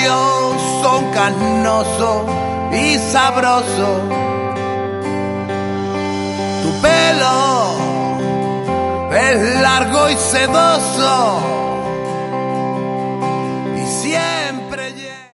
labios son carnosos y sabrosos. Tu pelo es largo y sedoso.